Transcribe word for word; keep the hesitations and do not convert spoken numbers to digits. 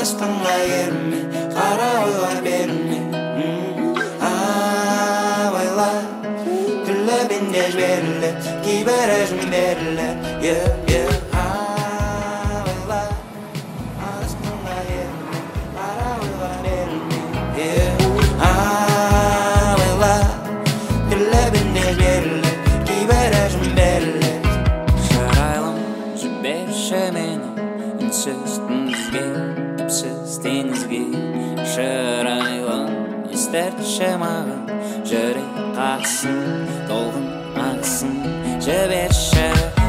астыңа ерме, қара ойға берме. Абайла күлі бенде жберлі, кейбір әжім берлі. Абайла астыңа ерме, қара ойға берме. Абайла күлі бенде жберлі, кейбір әжім берлі. Жарайлым жіберші мені үнсіз түнізге, түпсіз теңізге. Шырайлым естіртші маған жүрек қақсын, толқын ақсын. Жіберші